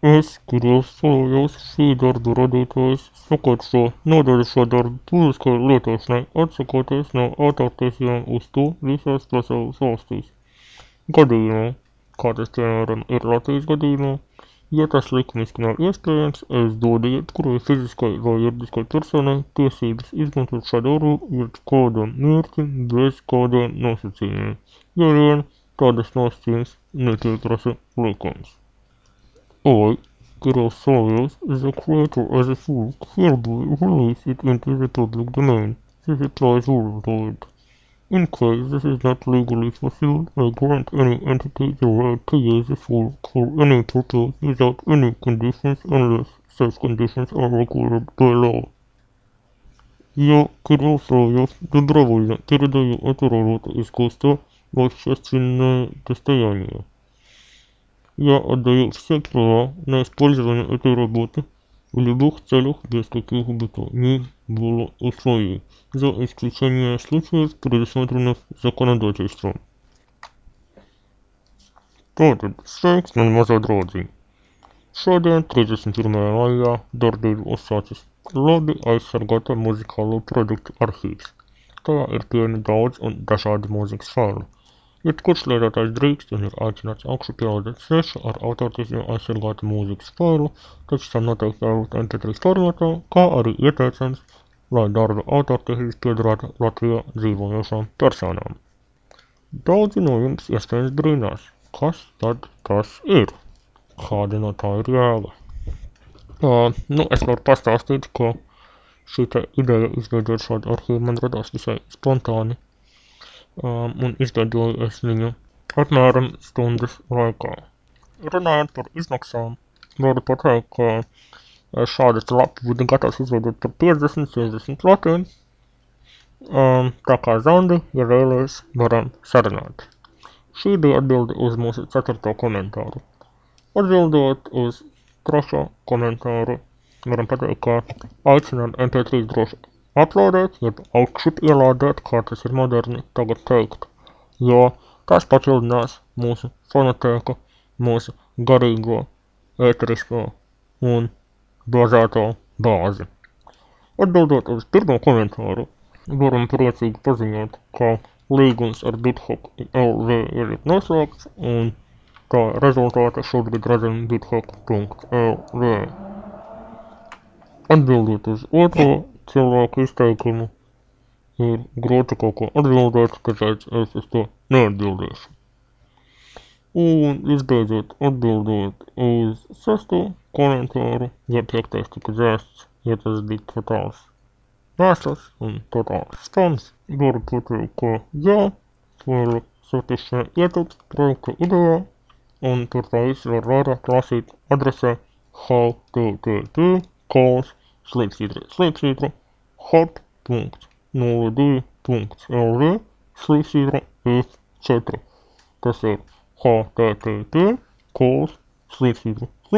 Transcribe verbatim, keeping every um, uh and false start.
Es gribēju šī darba radītājs sakot šo nodaļu šo darbu publiskai lietošanai, atsakoties no autortiesībām uz to visās pasaules valstīs. Gadījumā, kā tas piemēram ir Latvijas gadījumā, ja tas likumiski nav iespējams, es dodu jebkurai fiziskai vai juridiskai personai tiesības izmantot šādu darbu jebkādam mērķim bez kādiem nosacījumiem, ja vien tādas nosacījums nepieprasa likums. I, Grossovius, the creator of the book, hereby release it into the public domain. This applies worldwide. In case this is not legally possible, I grant any entity the right to use the book for any purpose without any conditions unless such conditions are required by law. Я, Кирилл Соловьев, добровольно передаю эту работу искусства в общественное достояние. Я отдаю все права на использование этой работы в любых целях без каких бы то ни было условий, за исключением случаев, предусмотренных законодательством. Tātad sveiks, man mazā draudziņ. Šodien, trīsdesmit pirmajā maijā, darbību uzsācis labi aizsargāta muzikālo produktu arhīvs. Tajā ir pieejami daudz un dažādi mūzikas faili. Jebkurš lietotājs drīkst un ir aicināts augšu pielādēt svešu ar autortiesībām aizsargātu mūzikas failu, taču tam noteikti jābūt em pe trīs formātā, kā arī ieteicams, lai darba autortiesības piederētu Latvijā dzīvojošām personām. Daudzi no jums iespējams brīnās, kas tad tas ir? Kāda no tā ir jēga? Uh, nu, es varu pastāstīt, ka šī te ideja izveidot šādu arhīvu man radās visai spontāni. Um, un izveidoju es viņu apmēram stundas laikā. Runājot par izmaksām, varu pateikt, ka šādu lapu būtu gatavs izveidot par piecdesmit sešdesmit latiem. Um, tā kā Zandi, ja vēlēs, varam sarunāt. Šī bija atbilde uz mūsu ceturto komentāru. Atbildot uz trešo komentāru, varam pateikt, ka aicinām em pe trīs droši uploadēt, jeb augšu ielādēt, kā tas ir moderni tagad teikt, jo tas papildinās mūsu fonotēku, mūsu garīgo, ēterisko un bāzēto bāzi. Atbildot uz pirmo komentāru, varam priecīgi paziņot, ka līgums ar BitHop el ve ir noslēgts, un kā rezultāta šobrīd redzam bithop punkt el ve. Atbildot uz otro cilvēku izteikumu, ir grūti kaut ko atbildēt, tāpēc es uz to neatbildēšu. Un visbeidzot, atbildot uz sesto komentāru, ja piektais tika dzēsts, ja tas bija totāls mēsls un totāls spams, varu pateikt, ka jā, varu satisfē ietilpst projekta idejā, un tur tā visu var vairāk lasīt adresē http kols slīpsvītra slīpsvītra hop punkt nulle divi punkt el ve slīpsvītra ef četri. Tas ir http kols slīpsvītra